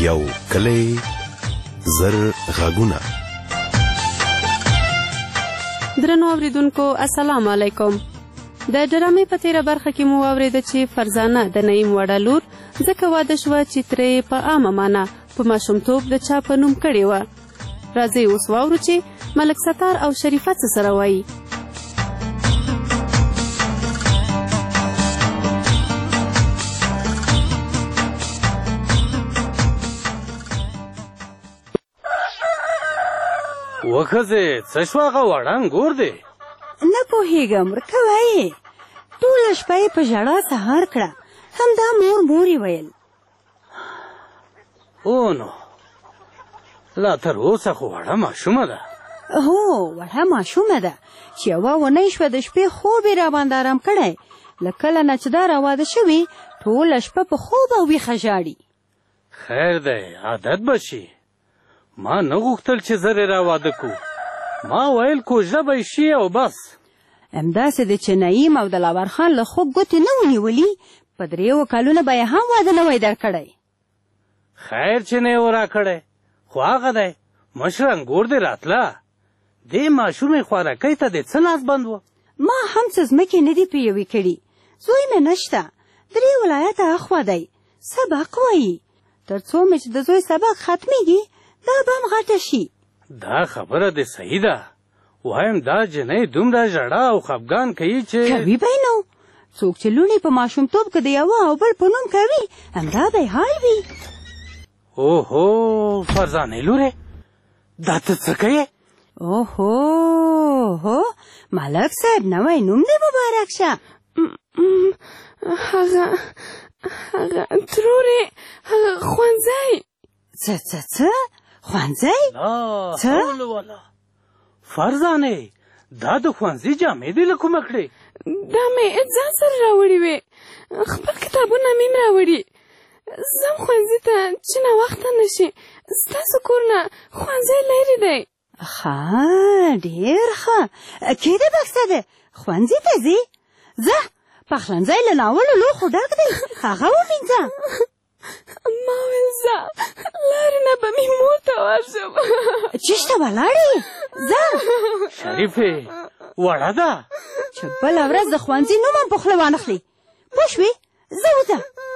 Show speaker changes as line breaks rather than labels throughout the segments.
یو کلی زر غږونه.
درنو اوریدونکو السلام علیکم. د ډرامې په تیره برخه کې مو واورېده چې فرزانه د نعیم وړه لور ځکه واده شوه چې ترې په عامه معنا په ماشومتوب د چا په نوم کړې وه. راځئ اوس واورو چې ملک ستار او شریفه څه سره وایي.
وښځې څه شوه هغه وړه انګور دی؟
نه پوهېږم ورکه وایې. ټوله شپه یې په ژړا سهار کړه. همدا مور یې ویل.
او نو لا تر اوسه خو وړه ماشومه ده.
هو وړه ماشومه ده چې یوه اونۍ شوه د شپې خوب یې راباندې ارام کړی. له کله نه چې دا راواده شوي ټوله شپه په خوب او ویښه ژاړي.
خیر دی عادت به شي. ما نه غوښتل چې زر یې راواده کړو. ما ویل کوژده به یې شي او بس.
همداسې دی چې نعیم او دلاور خان له خوب ګوتې نه ونیولي په 3 کلونه به یې هم واده نه وی درکړی.
خیر چې نه یې راکړی خو هغه دی مشر انګور دې راتله. دې ماشومې خوارکۍ ته دې څه لاس بند و؟
ما هم څه ځمکې نه دي پیوې کړي. زوی مې نشته. 3 ولایته اخوا دی. سبق وایي. تر څو مې چې د زوی سبق ختمیږي دا به هم غټه شي.
دا خبره دې صحیح ده. وایم دا جنۍ دومره ژړا او خفګان کوي چې
کوي به نو. څوک چې لوڼې په ماشومتوب کې د یوه او بل په نوم کوي همدا به یې حال وي.
اوهو فرزانې لورې دا ته څه کوې؟
اوهو ملک صاحب نوی نوم دی مبارک شه.
هغه ترورې هغه ښوونځی.
څه ښوونځی؟
څه فرزانې دا د ښوونځي جامې دې له کومه کړې؟
دا مې ځان سره راوړې وې. خپل کتابونه مې هم راوړي. ځم ښوونځي ته چې ناوخته نه شي. ستاسو کور نه ښوونځی لرې دی.
ښه ډېر ښه. کېده بکسه ده ښوونځي ته ځې؟ ځه پخلنځی له ناولو لوښو ډک دی هغه ومینځه.
ما ویل ځه لارې نه به مې مور ته ورشم.
چېرته به لاړې؟ ځه
شریفې وړه ده
چې بله ورځ د ښوونځي نوم هم په خوله وانخلي. پوه شوې؟ ځه وځه.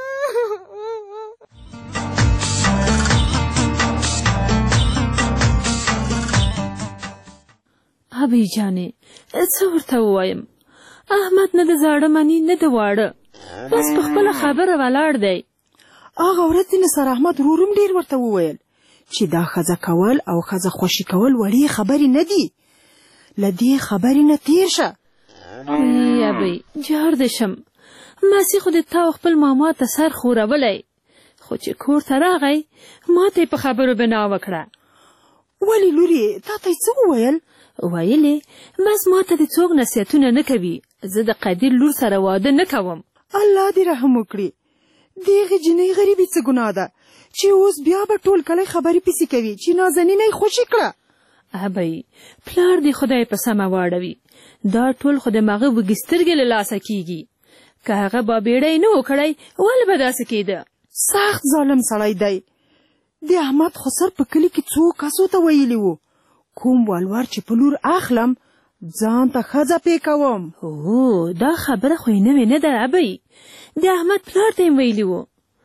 ابۍ جانې څه ورته ووایم؟ احمد نه د زاړه مني نه د واړه. بس په خپله خبره ولاړ دی.
هغه ورځ دې نثار احمد ورور هم ډېر ورته وویل چې دا ښځه کول او ښځه خوشي کول وړې خبرې نه دي. له دې خبرې نه تېر شه.
ای ابۍ جار دې شم. ماسي خو دې تا او خپل ماما ته سر خورولی خو چې کور ته راغی ما ته یې په خبرو بنا وکړه.
ولې لورې تا ته یې څه وویل؟
ویلې بس ما ته دې څوک نصیحتونه نه کوي. زه د قدیر لور سره واده نه کوم.
الله دې رحم وکړي. دغه جنۍ غریبې څه ګناه ده چې اوس بیا به ټول کلی خبرې پسې کوي چې نازنینه یې خوشي کړه.
ابۍ پلار دې خدای په سمه واړوي. دا ټول خو د مغه وږې سترګې له لاسه کېږي. که هغه بابېړی نه و کړی ولې به داسې کېده؟
سخت ظالم سړی دی. د احمد خو سر په کلي کې څو کسو ته ویلي وو کوم والور چې په لور اخلم ځان ته ښځه پې کوم.
او دا خبره خو یې نوې نه ده ابۍ. د احمد پلار ته یې ویلي وو.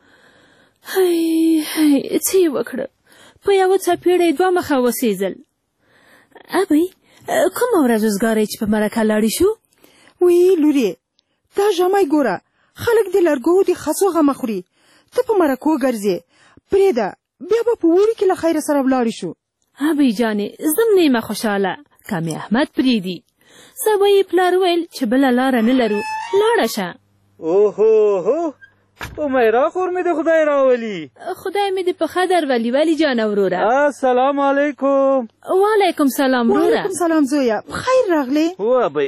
هی څه یې وکړه؟ په یوه څپېړه یې 2 مخه وسېزل. ابۍ کومه ورځ وزګارئ چې په مرکه لاړې شو؟
وی لورې دا ژمی ګوره خلک د لرګو د خسو غمه خوري. ته په مرکو ګرځې پرېږده بیا به په اوړي کې له خیره سره ولاړې شو.
ابۍ جانې زم نیمه خوشحاله که مې احمد پرېږدي. سبا یې پلار ویل چې بله لاره نه لرو لاړه شه.
اوهو امیرا خور مې د خدای راولي.
خدای مې دې په ښه درولي ولي جانه وروره.
السلام علیکم.
وعلیکم سلام وروره.
وعلیکم سلام زویه خیر راغلې.
هو ابۍ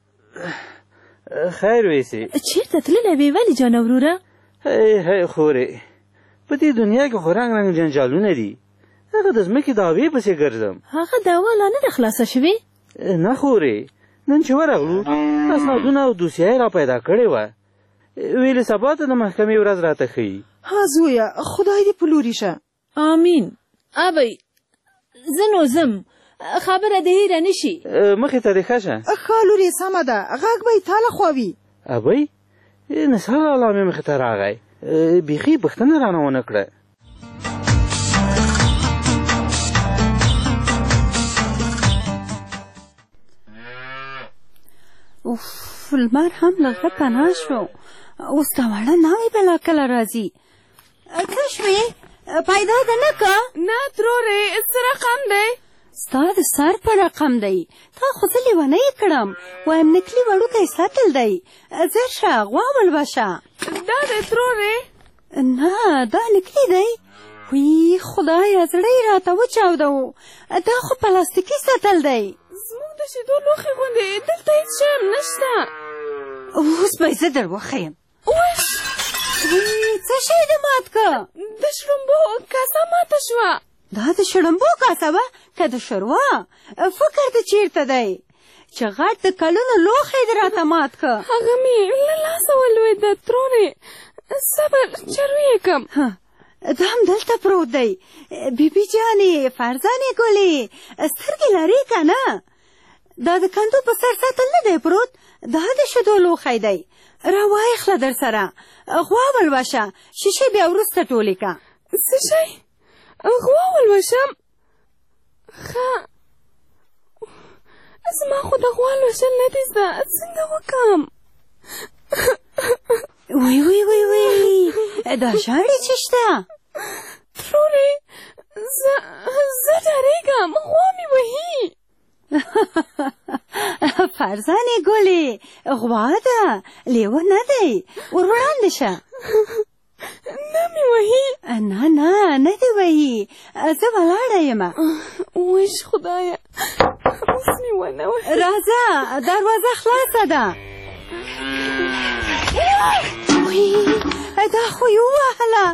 خیر ویسې.
چېرته تللی وې ولي جانه وروره؟
هی خورې په دې دنیا کې خو رنګ رنګ جنجالونه دي. هغه د ځمکې دعوې پسې ګرځم.
هغه دعوه لا نه ده خلاصه شوې؟
نه خورې نن چې ورغلو اسنادونه او دوسیه یې را پیدا کړې وه. ویلې سبا ته د محکمې ورځ راته ښیي.
ها زویه خدای دې په لوري شه.
آمین. ابی زه نو ځم، خبره دې هیره نشي.
مخې ته دې ښه شه.
ښه لورې سمه ده، غږ به یې تاله خوا وي.
ابی نثار لالا مې مخې ته راغی، بیخي پوښتنه رانه ونه کړه.
اوف، لمر هم له غره پناه شو. اوس دا وړه ناوې بلا کله راځي. څه شوې؟ پیدا ده نه که؟
نه ترورې، څه رقم دی؟
ستا د سر په رقم دی. تا خو زه لیونی کړم، وایم نکلي وړوکی ساتل دی. زر شه، غوا ولوشه.
دا دی ترورې؟
نه، دا نکلي دی. وی خدایه، زړه یې راته وچاوده و. دا خو پلاستیکي ساتل دی.
زموږ د شیدو لوښي غوندې دلته هېڅ شی هم نشته.
اوس به یې زه در وښیم. څه شی دې مات که؟
د شړومبو کاسه ماته شوه.
دا د شړومبو کاسه وه که د شوروا؟ فکر دې چېرته دی چې غټ د کلونو لوښی دې راته مات که؟
هغه مې له لاسه ولوېده ترورې. صبر چروي کم.
دا هم دلته پروت دی. بیبي جانې، فرزانې ګلې، سترګې لرې که نه؟ دا د کندو په سر ساتل نه دی پروت، دا د شیدو لوښی دی. راوایخله در سره، غوا ولوشه، شیشې بیا وروسته ټولې که.
څه شی؟ غوا ولوشم؟ ښه، زما خو د غوا لوشل نه دي زده، څنګه وکړم؟
وی وی وی وی، دا ژاړې چې شته؟
ترورې، زه ډارېږم، غوا مې وهي.
فرزانې ګلې، غوا ده، لیوه نه دی. ور وړاندې شه.
نه مې وهي.
نه نه، نه دې وهي، زه ولاړه یم.
ویش خدایه، اوس مې ونه وهي.
راځه، دروازه خلاصه ده. دا خو یې ووهله.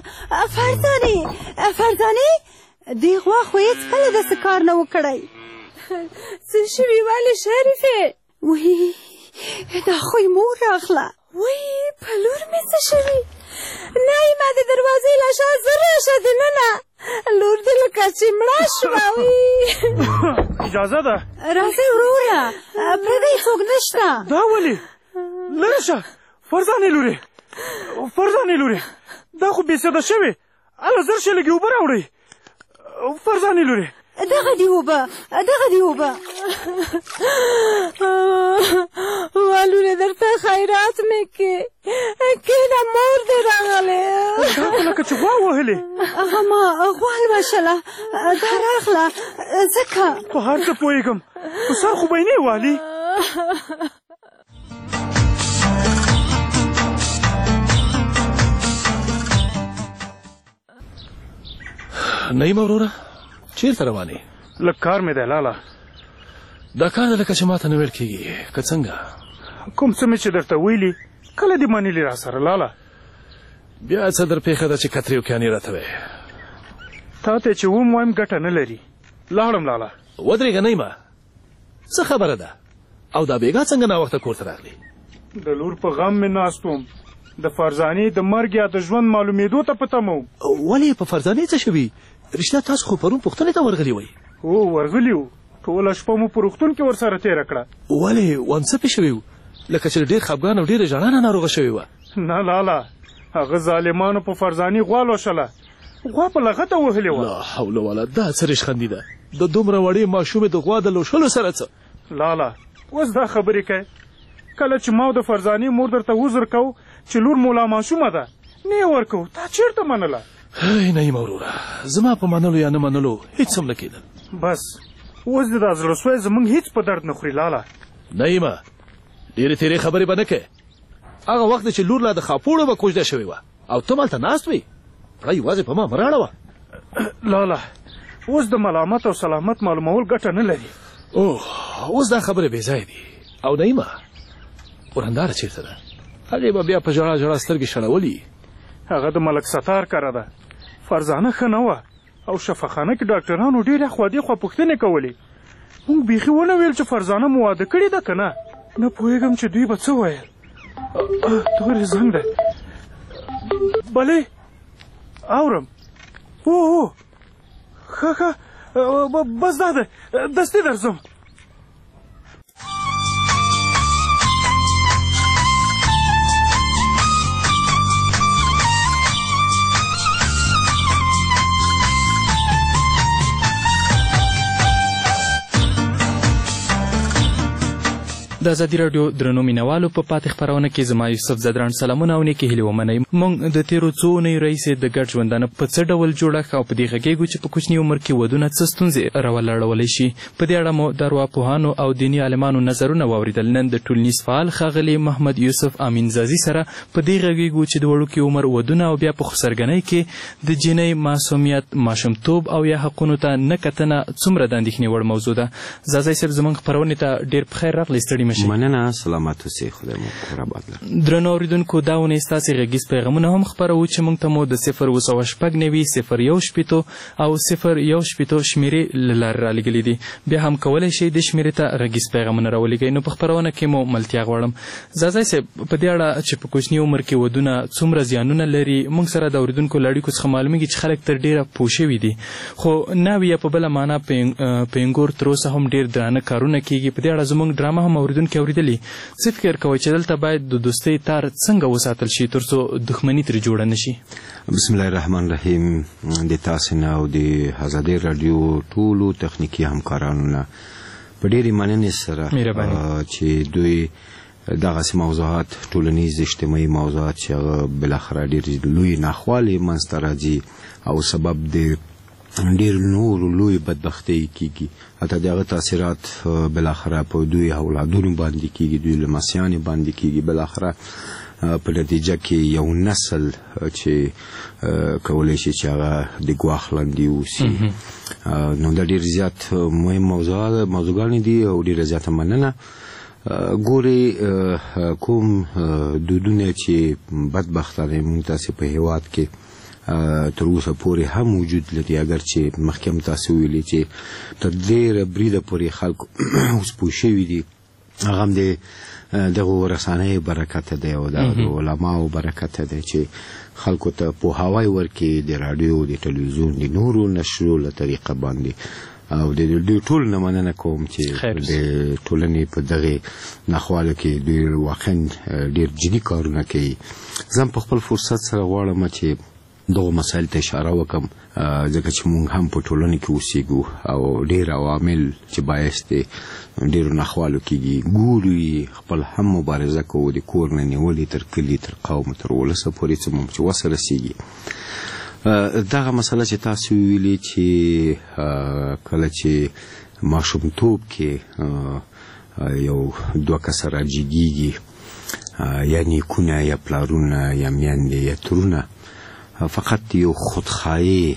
فرزانې، دې غوا خو هېڅکله داسې کار نه و کړی.
څه شوي ولې شریفې؟
وی دا خو یې مور راغله.
وی په لور مې څه شوي؟ نایمه د دروازې له شا زه راشه دننه، لور دې لکه چې مړه شوه.
اجازه ده؟
راځئ وروره، پرېږدئ، څوک نشته.
دا ولې؟ لرې شه فرزانې لورې، دا خو بېسده شوې. هله زر شی لږې اوبه راوړئ. فرزانې لورې،
دغه دی اوبه.
والوله درته خیرات مې کې، کېنه مور دې راغلې.
دا خو لکه چې غوا وهلې.
هغه ما غوا لوشله، دا راغله ځکه.
په هر څه پوهېږم، په سر خو به یې نه والي.
نعیم وروره، چیرته روانې؟
لږ کار مې دی لالا.
دا کار لکه چې ماته نه ویل کېږي که څنګه؟
کوم څه مې چې درته ویلي کله دې منلي را سره لالا؟
بیا څه در پېښه ده چې کترې وکیانې راته وې؟
تا ته چې وایم ګټه نه لري. لاړم لالا.
ودرېږه نعیمه، څه خبره ده؟ او دا بېګا څنګه ناوخته کور ته راغلې؟
د لور په غم مې ناست وم، د فرزانې د مرګ یا د ژوند معلومېدو ته په تمه وم.
ولې په فرزانې څه شوي؟ رښتیا تاسو خو پرون پوښتنې ته ورغلي وئ؟
هو ورغلي وو، ټوله شپه مو په روغتون کې ورسره تېره کړه.
ولې وایم څه پې شوي وو؟ لکه چې ډېر خفګان او ډېره ژړا نه ناروغه شوې وه.
نه لالا، هغه ظالمانو په فرزانې غوا لوشله، غوا په لغته وهلې وه.
لا حول ولا، دا څه ریشخندي ده؟ د دومره وړې ماشومې د غوا د لوشلو سره څه؟
لالا اوس دا خبرې کوې؟ کله چې ما د فرزانې مور درته عذر کو چې لور مولا ماشومه ده، نه یې ورکو، تا چېرته منله؟
هی نعیمه وروره، زما په منلو یا نه منلو هېڅ هم نه کېدل.
بس اوس دې دا زړهسوی زموږ هېڅ په درد نه خوري لالا.
نعیمه، ډېرې تېرې خبرې به نه کوې. هغه وخت چې لور لا د خاپوړو به کوژده شوې وه او ته مالته ناست وې، پړه یوازې په ما مه راړوه.
لالا اوس د ملامت او سلامت معلومول ګټه نه لري.
اوه، اوس دا خبرې بې ځایه دي. او نعیمه، ورنداره چېرته ده؟ هغې به بیا په ژړا ژړا سترګې شړولي.
هغه د ملک ستار کره ده. فرزانه ښه نه وه او شفاخانه کې ډاکټرانو ډېرې خوا دې خوا پوښتنې کولې. موږ بیخي ونه ویل چې فرزانه مو واده کړې ده که نه. نه پوهېږم چې دوی به څه ویل. تورې زنګ دی. بلې اورم. ښه بس دا ده دستي درځم.
د ازادي راډیو درنو مینوالو په پاتې خپرونه کې زما یوسف زدران سلامونه او نیکې هیلې ومنئ. موږ د تېرو څو اونیو راهیسې د ګډ ژوندانه په څه ډول جوړښت او په دې غږیږو چې په کوچني عمر کې ودونه څه ستونزې راولاړولی شي. په دې اړه مو د ارواپوهانو او دیني عالمانو نظرونه واورېدل. نن د ټولنیز فعال ښاغلي محمد یوسف امینزازي سره په دې غږیږو چې د وړوکي عمر ودونه او بیا په خسرګنۍ کې د جینۍ معصومیت، ماشومتوب او یا حقونو ته نه کتنه څومره د اندېښنې وړ موضوع ده. زازی صاحب زموږ خپرونې ته ډېر په خیر راغلی، ستړي مه شئ.
مننه، سلامت اوسئ، خدای مو کور آباد لري.
درنو اورېدونکو، دا اونۍ ستاسې غږیز پیغامونه هم خپروو چې موږ ته مو د 0 او 0 شمېرې له لارې رالېږلي دي. بیا هم کولی شئ د شمېرې ته غږیز پیغامونه راولېږئ. نو په خپرونه کې مو ملتیا غواړم. زازی صاحب، په دې اړه چې په کوچني عمر کې ودونه څومره زیانونه لري، موږ سره د اورېدونکو له اړیکو څخه معلومیږي چې خلک تر ډېره پوه شوي دي، خو ناوې یا په بله معنا پینګور تر اوسه هم ډېر درانه کارونه کېږي. په دې اړه زموږ ډرامه هم اورېدونکي اورېدلي. څه فکر کوئ چې دلته باید د دوستۍ تار څنګه وساتل شي تر څو دښمني ترې جوړه نه شي؟
بسم الله الرحمن الرحیم. د تاسې نه او د ازادي راډیو ټولو تخنیکي همکارانو نه په ډېرې مننې سره چې دوی دغسې موضوعات، ټولنیز اجتماعي موضوعات چې هغه بالاخره ډېر لوی ناخوالې منځته راځي او سبب د ډېر نور لوی بدبختۍ کېږي، حتی د هغه تاثیرات بالاخره په دوی اولادونو باندې کېږي، دوی لمسیانې باندې کېږي. بالاخره په نتیجه کې یو نسل چې کولی شي چې هغه د ګواښ لاندې اوسي. نو دا ډېر زیات مهم موضوعګانې دي او ډېره زیاته مننه. ګورې کوم دودونه چې بدبختانه موږ تاسې په هېواد کې تر اوسه پورې هم وجود لري، اگر چې مخکې هم تاسې ویلي چې تر ډېره بریده پورې خلکو اوس پوه شوي دي، هغه هم د دغو رسنیو برکته دی او د علماو برکته دی چې خلکو ته پوهاوی ورکړي د راډیو، د تلویزیون، د نورو نشرو له طریقه باندې. او د دوی ټول نه مننه کوم چې د ټولنې په دغه ناخوالو کې دوی واقعا ډېر جدي کارونه کوي. زه هم په خپل فرصت سره غواړم چې دغه مسایل ته اشاره وکړم، ځکه چې موږ هم په ټولنه کې اوسېږو او ډېر عوامل چې باعث د ډېرو ناخوالو کېږي. ګورو خپل هم مبارزه کوو، د کور نه نیولې تر کلي، تر قوم، تر ولسه پورې چې موږ چې وسه رسېږي. دغه مسله چې تاسو ویلي چې کله چې ماشومتوب کې یو دوه کسه راجګېږي، یا نیکونه یا پلارونه یا میندې یا ترونه، فقط یو خودخواهی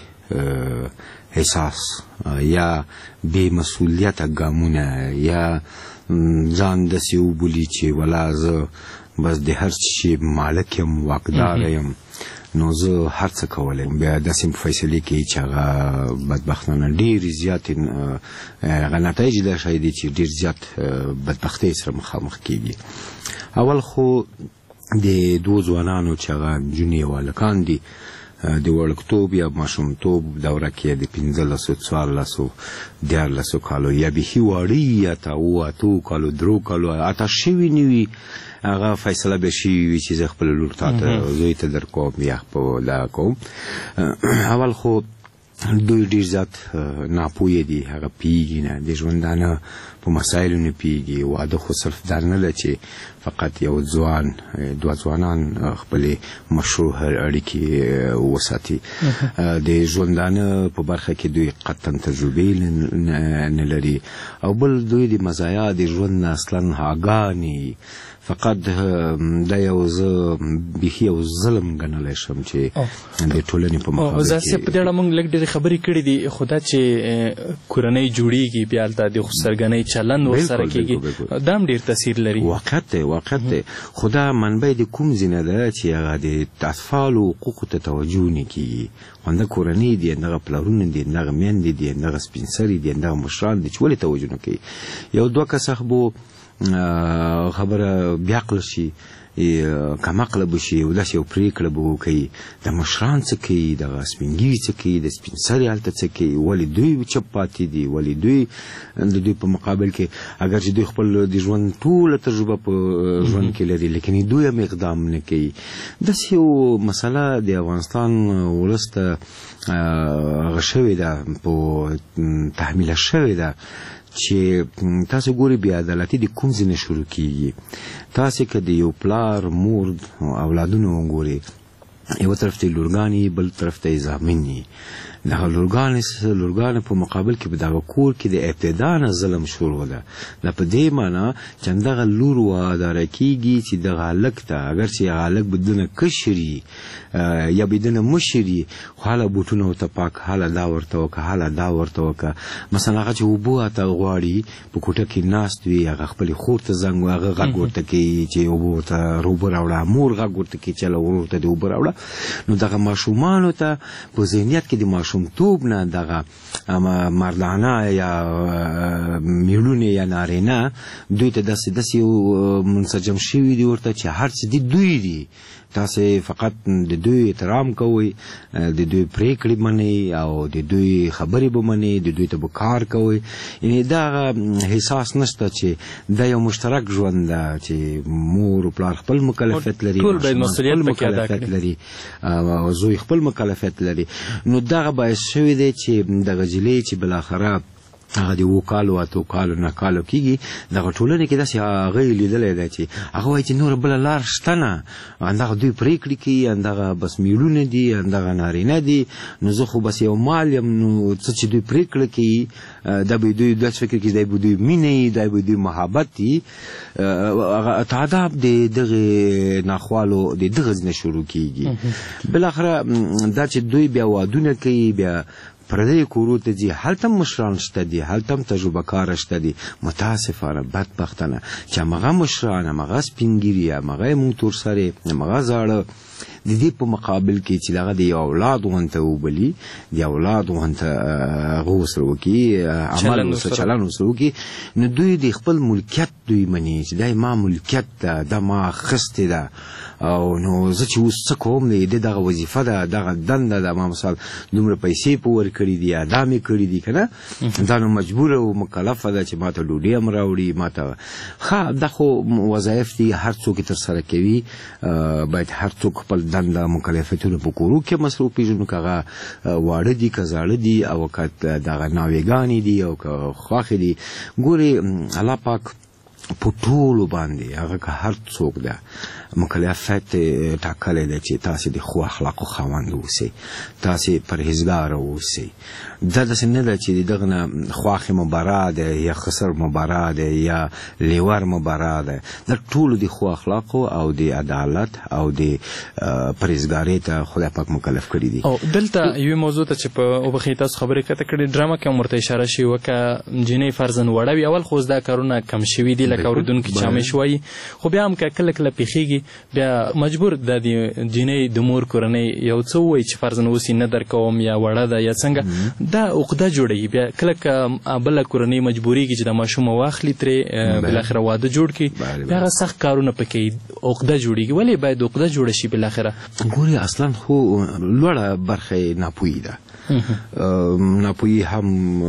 احساس یا بې مسؤلیته ګامونه یا ځان داسې وبولي چې ولا زه بس د هر شي مالک یم، واکدار یم، نو زه هر څه کولی. بیا داسې فیصلې کوي چې هغه بدبختانه ډېرې زیاتې هغه نتایج دا ښایي دي چې ډېر زیات بدبختۍ سره مخامخ کېږي. اول خو د دوو ځوانانو چې هغه نجونې او هلکان دي، د وړکتوب یا ماشومتوب دوره کې د 15 14 14 کالو یا بیخي واړه یا 8 کالو 3 کالو اته شوي نه وي، هغه فیصله به شوي وي چې زه خپل لور ته زوی ته در کوم یا په دا کوم. اول خو دوی ډېر زیات ناپوهه دي، هغه پوهېږي نه، د ژوندانه په مسایلو نه پوهېږي. واده خو صرف دا نه ده چې فقط یو ځوان دوه ځوانان خپلې مشروع اړیکې وساتي. د ژوندانه په برخه کې دوی قطعا تجربې نه لري، او بل دوی د مزایا د ژوند نه اصلا آګاه، فقط دا یو زه بیخي یو ظلم ګڼلی شم چې د ټولنې په مقابل کې.
زه په دې اړه موږ لږ ډېرې خبرې کړې دي، خو دا چې کورنۍ جوړېږي بیا هلته د خسرګنۍ چلند ورسره کېږي، دا هم ډېر تاثیر لري.
واقعیت دی، خو دا منبع د کوم ځای نه ده چې هغه د اطفالو حقوقو ته توجه نه کېږي. همدا کورنۍ دي، همدغه پلارونه دي، همدغه میندې دي، همدغه سپین سرې دي، همدغه مشران دي چې ولې توجه نه کوي. یو دوه کسه خو خبره بیعقل شي کمعقله به شي او داسې یو پرېکړه به وکړي د مشران څه کوي دغه سپین ږیري څه کوي د سپین سرې هلته څه کوي ولې دوی چپ پاتې دي ولې دوی د دوی په مقابل کې اگر چې دوی خپل د ژوند ټوله تجربه په ژوند کې لري لیکن دوی هم اقدام نه کوي داسې یو مسله د افغانستان ولس ته هغه شوې ده په تحمیله شوې ده چې تاسو ګوري بې عدالتي د کوم ځای نه شروع کیږي تاسو که د یو پلار مور اولادونه وګورئ یو طرف ته لورګانې بل طرف ته زامن دغه لورګانې په مقابل کې په دغه کور کې د ابتدا نه ظلم شروع ده دا په دې معنی چې دغه لور واداره کیږي چې دغه هلک ته اگر چې هغه هلک بدونه کشري یا بدونه مشري خو حاله بوټونه ورته پاک حاله دا ورته وکړه حاله دا ورته وکړه مثلا هغه چې اوبه ته غواړي په کوټه کې ناست وي هغه خپلې خور ته زنګ هغه غږ ورته کوي چې اوبه ورته اوبه راوړه مور غږ ورته کوي چې ورور ته د اوبه راوړه نو دغه ماشومانو ته په ذهنیت کې د ماشومتوب نه دغه مردانه یا میړونه یا نارینه دوی ته داسې یو منسجم شوي دي ورته چې هر څه دي دوی دي تاسو فقط د دوی احترام کوئ د دوی پریکړې منئ او د دوی خبرې به منئ د دوی ته به کار کوئ یعنې دا احساس نشته چې دا یو مشترک ژوند ده چې مور و پلار خپل مکلفیت لري
ټول باید مسؤلیت
پکې ادا کړي او زوی خپل مکلفیت لري نو دغه باعث شوی دی چې دغه جلۍ چې بالاخره هغه د 7 کالو 8 کالو 9 کالو کېږي دغه ټولنې کې داسې هغه لیدلی دی چې هغه وایي چې نوره بله لار شته نه همدغه دوی پرېکړې کوي همدغه بس میړونه دي همدغه نارینه دي نو زه خو بس یو مال یم نو څه چې دوی پرېکړه کوي دا به دوی داسې فکر کوي دا به دوی مینه وي دا به دوی محبت وي هغه تعداب د دغې ناخوالو د دغه ځای نه شروع کېږي بالاخره دا چې دوی بیا وادونه کوي بیا پردی کورو ته ځي هلته هم مشران شته دي هلته هم تجربه کاره شته دي متاسفانه بدبختانه چې همغه مشران همغه سپین ږیري همغه یې مونږ تور سرې همغه زاړه د دې په مقابل کې چې دغه د یو اولاد غونته وبلي د اولاد غونته هغه ورسره وکړي عمل ورسره چلن ورسره وکړي نو دوی د خپل ملکیت دوی مني چې دا ما ملکیت ده دا ما اخیستې ده او نو زه چې اوس څه کوم دی دغه وظیفه ده دغه دنده ده ما مثال دومره پیسې په ورکړي دي ادا مې کړي دي که نه دا نو مجبوره او مکلفه ده چې ما ته ډوډۍ هم راوړي ما ته ښه دا خو وظایف دي هر څوک یې ترسره کوي باید هر څوک خپل دنده مکلفیتونه په کورو کې مصروف پېژنو که هغه واړه دي که زاړه دي او که دغه ناوېګانې دي او که خواښې دي ګورې الله پاک په ټولو باندې هغه که هر څوک ده مکلفیت ټاکلی دی چې تاسې د ښو اخلاقو خاوند اوسئ تاسې پرهیزګاره اوسئ دا داسې نه ده چې د دغه نه خواښې مبرا ده یا خسر مبرا ده یا لیور مبرا ده دا ټولو د ښو اخلاقو او د عدالت او د پرهیزګارۍ ته خدای پاک مکلف کړي دي
او دلته یوې موضوع ته چې په وبښئ تاسو خبرې کته کړې ډرامه کې هم ورته اشاره شوې وه که نجلۍ فرضاً وړه وي اول خو دا کارونه کم شوي دي لکه اورېدونکي چې همیش وایي خو بیا هم که کله کله پیښېږي بیا مجبور د جینۍ د مور کورنۍ یو څه ووایي چې فرضاً اوس یې نه درکوم یا وړه ده یا څنګه دا عقده جوړوي بیا کله که بله کورنۍ مجبورېږي چې د ماشومه واخلي ترې بالاخره واده جوړ کړي بیا هغه سخت کارونه پکې عقده جوړېږي ولې باید عقده جوړه شي بالاخره
ګورې اصلا خو لوړه برخه یې ناپوهي ده ناپوهي هم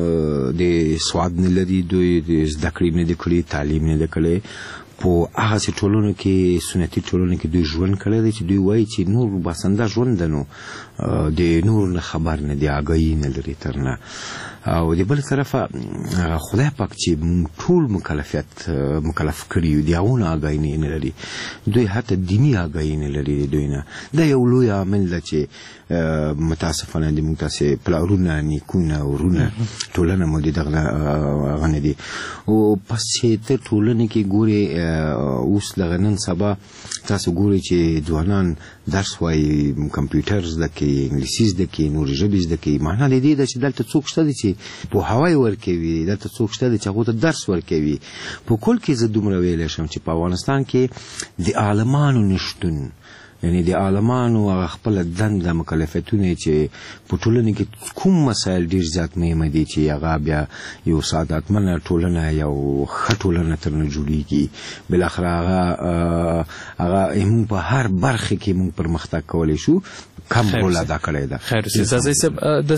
د سواد نه لري دوی د زده کړې نه دي کړي تعلیم نه دی کړی په هغسې ټولنو کې سنتي ټولنو کې دوی ژوند کړی دی چې دوی وایي چې نور باسنده ژوند ده نو د نور نه خبر نه دی آګاهي نه لري تر نه او د بل طرفه خدای پاک چې ټول مکلف کړي د هغونه آګاهي نه لري دوی حتی دیني آګاهي نه لري دوی نه دا یو لوی عامل ده چې متاسفانه د موږ تاسې پلارونه نیکونه ورونه ټولنه مو د دغه هغه نه دي او پسې ته ټولنې کې ګورې اوس دغه نن سبا تاسو ګورئ چې ځوانان درس وایي کمپیوټر زده کوي انګلیسي زده کوي نورې ژبې زده کوي معنا د دې ده چې دلته څوک شته دی چې پوهاوی ورکوي دلته څوک شته دی چې هغو ته درس ورکوي په کل کې زه دومره ویلی شم چې په افغانستان کې د عالمانو نشتون یعنی د عالمانو هغه خپل دنده مکلفیتونه چې په ټولنه کې کوم مسایل ډیر زیات مهم دي چې هغه بیا یو سعادتمنه ټولنه یو ښه ټولنه ترنه جوړیږي بالاخره هغه موږ په هر برخه کې موږ پرمختګ کولی شو کم رول ادا کړی ده.
خیر استاد صاحب د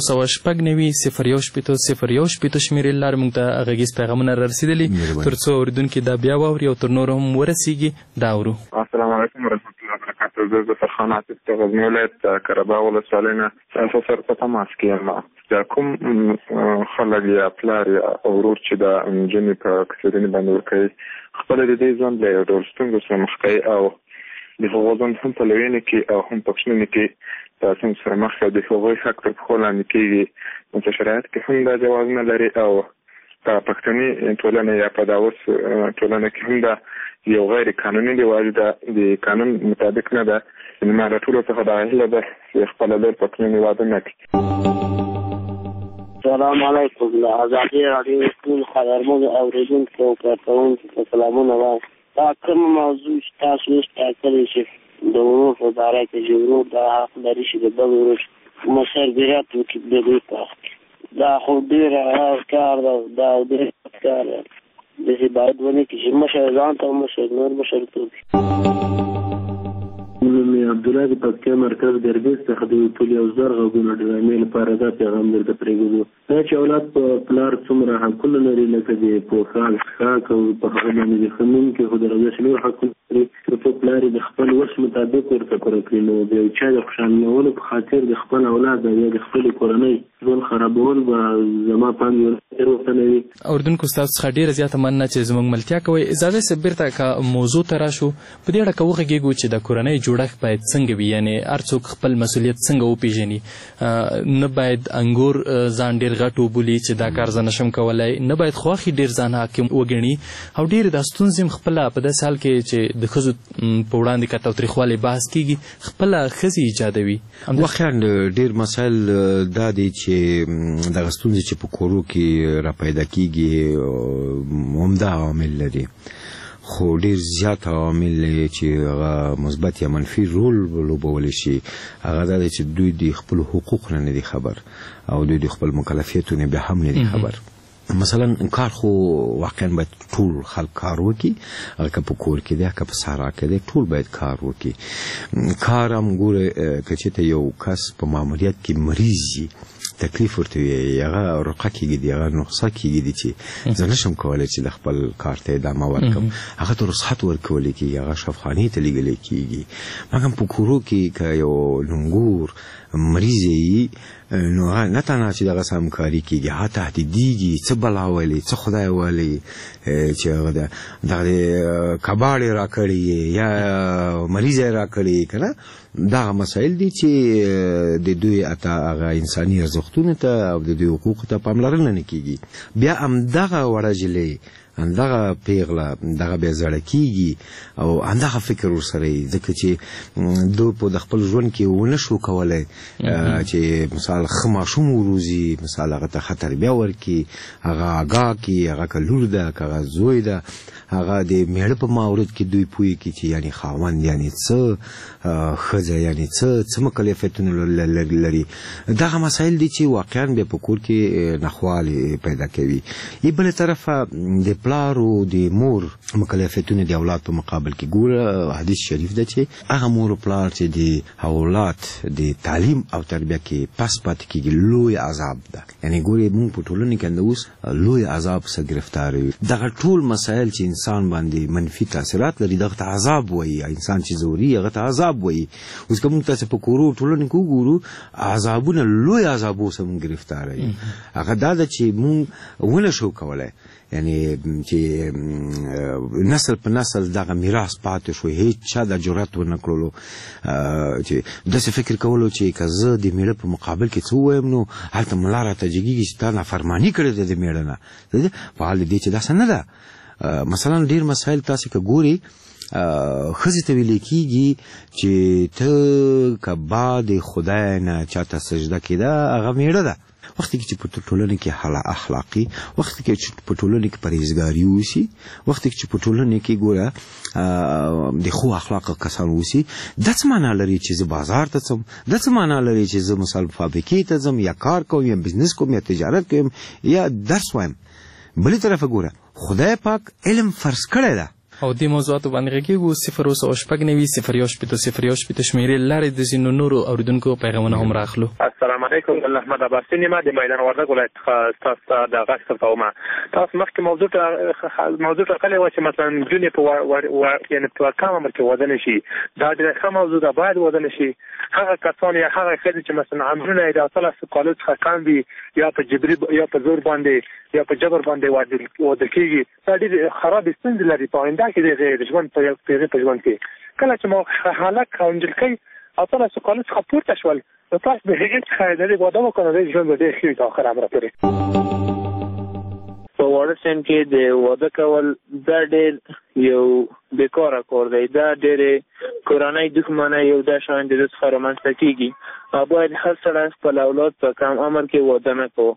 0 شمیرې لار موږ ته غږیز پیغامونه رسیدلي تر څو اوریدونکي دا بیا واوري او تر نور هم ورسیږي دا اورو.
السلام علیکم ورحمۃ اللہ وبرکاتہ. زه د فرخان عاطف د غزنی ولایت قرهباغ ولسوالۍ نه تاسو سره په تماس کې یم. دا کوم خلک یا پلار یا ورور چې د نجونې په کسرینې باندې ورکوي خپله د دې ژوند له یو ډول ستونزو سره مخ کوي او د هغو ژوند هم په لویینې کې او هم په کوچنینې کې د ستونزو سره مخ کوي. د هغوی حق تر پښو لاندې کېږي. په شرایط کې هم دا جواز نه لري او په پښتني ټولنه یا په داوس ټولنه کې هم دا یو غیر قانوني رواج ده، د قانون مطابق نه ده. ما د ټولو څخه دا هیله ده چې خپله لور په قانوني واده نه کړي.
السلام علیکم. د ازادي راډیو ټول خبرمنو اورېدونکو او کارکوونکو ته سلامونه وایم. دا کومه موضوع چې تاسو اوس ټاکلې چې د ورور په باره کې چې ورور دا حق لري چې د بل ورور مسرګریت وکړي د دوی په حق کې. دا خو ډېره کار ده، دا ډېر کار ده. داسې باید ونه کړي چې مشر ځان ته مشر نور مشرتوب وي.
مې عبدالله د پکتیا مرکز ګرګیز څخه د ټول یو زر غوږونه ډرامې لپاره دا پیغام درته پرېږدو. دا چې اولاد په پلار څومره حقونه لري لکه د پوښاک څښاک او په هغه باندې د ښوونکي خو د روزش نور حقونه لري چې په پلار یې د خپل وس مطابق ورته پوره کړي. نو د یو چا د خوشحالولو په خاطر د خپل اولاد یا د خپلې کورنۍ ژوند خرابول به زما پام روښانه نه وي.
اردوونکو ستاسو څخه ډېره زیاته مننه چې زموږ ملتیا کوئ. اجازه صاحب بیرته که موضوع ته راشو په دې اړه که وغږېږو چې د کورنۍ جوړښت باید څنګه وي، یعنې هر څوک خپل مسؤلیت څنګه وپېژني. نه باید انګور ځان ډېر غټ وبولي چې دا کار زه نشم کولی، نه باید خواښې ډېر ځان حاکم وګڼي او ډېرې دا ستونزې هم خپله په داسې حال کې چې د ښځو په وړاندې که تاوتریخوالی بحث کېږي خپله ښځې ایجادوي.
واقعا ډېر مسایل دا دی چې دغه ستونزې چې په کورو کې را پیدا کېږي عمده عوامل لري، خو ډېر زیات عوامل چې هغه مثبت یا منفي رول لوبولی شي هغه دا دی چې دوی د خپلو حقوقو نه دي خبر او دوی د خپل مکلفیتو نه بیا هم نه دي خبر. مثلا کار خو واقعا باید ټول خلک کار وکړي، هغه که په کور کې دی که په صحرا کې دی ټول باید کار وکړي. کار هم ګوره که چېرته یو کس په ماموریت کې مریض وي تکلیف ورته وي هغه رقه کېږي دي هغه نقصه کېږي دي چې زه نشم کولی چې د خپل کار ته ادامه ورکړم، هغه ته رخصت ورکولی کېږي، هغه شفاخانې ته لیږلی کېږي. مګر په کورو کې که یو لنګور مریض یي نو نه تنها چې دغه همکاري کېږي هغه تهدیدېږي څه بلا ویلی څه خدای ویلی چې هغه دغه کباړ یې راکړی یا مریض یې راکړی که نه. دغه مسایل دي چې د دوی هغه انساني ارزښتونو ته او د دوی حقوقو ته پاملرنه نه کېږي. بیا همدغه وړه جلۍ همدغه پیغله دغه بیا زړه کېږي او همدغه فکر ورسره وي ځکه چې دوی په د خپل ژوند کې ونه شو کولی چې مثال ښه ماشوم وروزي، مثال هغه ته ښه تربیه ورکړي، هغه اګاه کړي، هغه که لور ده که هغه زوی ده، هغه د میړه په مورد کې دوی پوهېږي چې یعنې خاوند یعنې څه، ښځه یعنې څه مکلفیتونه لري. دغه مسایل دي چې واقعا بیا په کور کې نخوالې پیدا کوي. بله طرفه د پلار او د مور مکلفیتونه د اولاد په مقابل کې ګوره حدیث شریف ده چې هغه مور او پلار چې د اولاد د تعلیم او تربیه کې پس پاتې کېږي لوی عذاب ده. یعنې ګورې موږ په ټولنه کې اوس لوی عذاب څخه ګرفتار یو. دغه ټول مسایل چې انسان باندې منفي تاثیرات لري دغه ته عذاب وایي. انسان چې زوري هغه ته عذاب وایي. اوس که موږ تاسې په کورو ټولنه کې وګورو عذابونه لوی عذابو سره موږ ګرفتار یو. هغه دا ده چې موږ ونه شو کولی یعنی چې نسل په نسل دغه میراث پاتې شو، هیڅ چا د جرأت ونه کړلو چې داسې فکر کولو چې که زه د میړه په مقابل کې څه ووایم نو هلته ملا راته جګېږي چې تا نافرماني کړې ده د میړه نه. په حال دې چې داسې نه ده. مثلا ډېر مسایل تاسې که ګورئ ښځې ته ویلی کېږي چې ته که بعد خدای نه چاته سجده کېده هغه میړه ده. وخت کې چې په ټولنه کې حاله اخلاقی، وخت کې چې په ټولنه کې پرهیزګاری وشي، وخت کې چې په ټولنه کې ګوره د خو اخلاق کسان وشي، د څه معنا لري چې زه بازار ته ځم، د څه معنا لري چې زه مثلا فابریکې ته ځم یا کار کوم یا بزنس کوم یا تجارت کوم یا درس وایم. بلې طرفه ګوره خدای پاک علم فرض کړی ده
او دې موضوعاتو باندې غږیږو 0 شمیرې لارې د ځینو نورو اوریدونکو پیغامونه هم راخلو.
السلام علیکم، احمد عباسی نیمه د میدان وردګ ولایت څخه د غږ ثبتوم. تاسو مخکې موضوع ټاکلې وه چې مثلا نجونې په یعنې په کم عمر کې واده نه شي. دا ډېره ښه موضوع ده، باید واده نه شي. هغه کسان یا هغه ښځې چې مثلا عمرونه یې د 18 کالو څخه کم وي یا په جبري یا په زور باندې یا په جبر باندې واده کېږي، دا ډېرې خرابې ستونزې لري په آینده کې د ژوند په ژوند کې. کله چې هلک او نجلۍ 18 کالو څخه پورته شول، نو تاسو د هغې څخه د دې واده وکړو، نو د ژوند به ډېر ښه وي تر اخره عمره پورې.
په واړه سن کې د واده کول دا ډېر یو بیکاره کار دی، دا ډېرې کورنۍ دښمنۍ یو دا شیان د دې څخه رامنځته کېږي او باید هر سړی خپل اولاد په کم عمر کې واده نه کوو.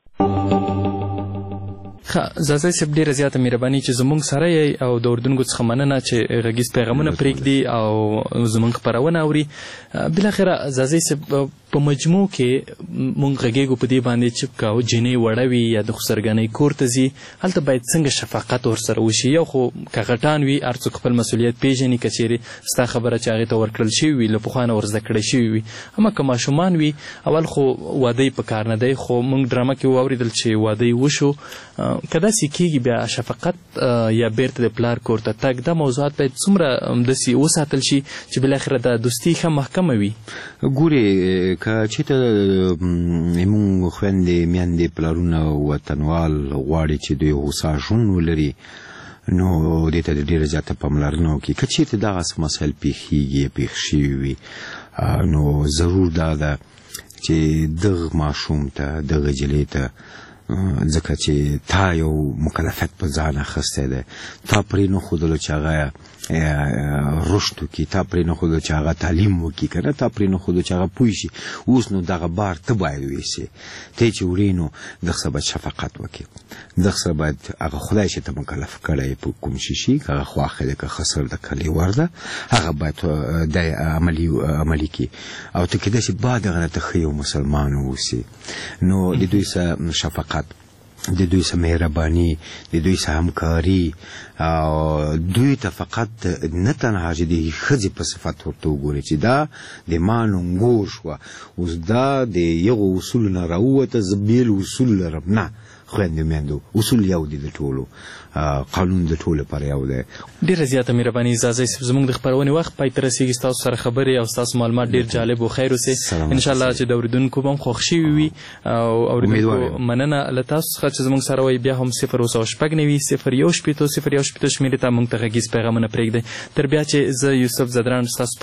زازی صاحب ډیره زیاته مهرباني چې زمونږ سره یې او د اردوونکو څخه مننه چې غږیز پیغامونه پرېږدي او زمونږ خپرونه اوري. بالاخره زازی صاحب په مجموع کې مونږ غږیږو په دې باندې چې که جنۍ وړه وي یا د خسرګنۍ کور ته ځي، هلته باید څنګه شفقت ورسره وشي. یو خو که غټان وي هر څوک خپل مسؤلیت پیژني، که چیرې ستا خبره چې هغې ته ورکړل شوي وي له پخوا نه ورزده کړی شوي وي. اما که ماشومان وي اول خو واده یې په کار نه دی، خو مونږ ډرامه کې واورېدل چې واده یې وشو، که داسې کېږي بیا شفقت یا بیرته د پلار کور ته تګ، دا موضوعات باید څومره داسې وساتل شي چې بالاخره د دوستي ښه محکمه وي.
ګورې که چېرته زموږ خویندې میندې پلارونه وطنوال غواړي چې دوی هوسا ژوند ولري، نو دې ته ډېره زیاته پاملرنه وکړي. که چېرته دغسې مسایل پېښېږي پېښ شوي وي، نو ضرور دا ده چې دغه ماشوم ته دغه نجلۍ ته ځکه چې تا یو مکلفیت په ځان اخیستی دی، تا پرې نه ښودلو چې هغه رشد وکړي، تا پرې نه ښودلو چې هغه تعلیم وکړي، که نه تا پرې نه ښودلو چې هغه پوه شي. اوس نو دغه بار ته باید ویسې، ته چې وړې نو دغه سره باید شفقت وکړي، دغه سره باید هغه خدای چې ته مکلف کړی په کوم شي شي، که هغه خواښې ده که خسر ده که لیور ده، هغه باید د عملي کړي او ته کېدای شي بعد هغه نه ته ښه یو مسلمان واوسې. نو د دوی سره شفقت، د دوی سره مهرباني، د دوی سره همکاري، او دوی ته فقط نه تنها چې د ښځې په صفت ورته وګوري چې دا د ما نونګور شوه، اوس دا د یغو اصولو نه راووته، زه بېل اصول لرم. نه، خویندو میندو اصول یو دي، د ټولو قانون د ټولو لپاره یو دی.
ډېره زیاته مهرباني زازی صاحب، زموږ د خپرونې وخت پای ته رسېږي. ستاسو سره خبرې او ستاسو معلومات ډېر جالب و خیر اوسې. انشاءالله چې د اورېدونکو به هم خوښ شوي وي او اورېدونکو مننه له تاسو څخه چې زموږ سره وایي. بیا هم 0 0 1 شمېرې ته موږ ته غږیز پیغامونه پرېږدئ. تر بیا چې زه یوسف زدران ستاسو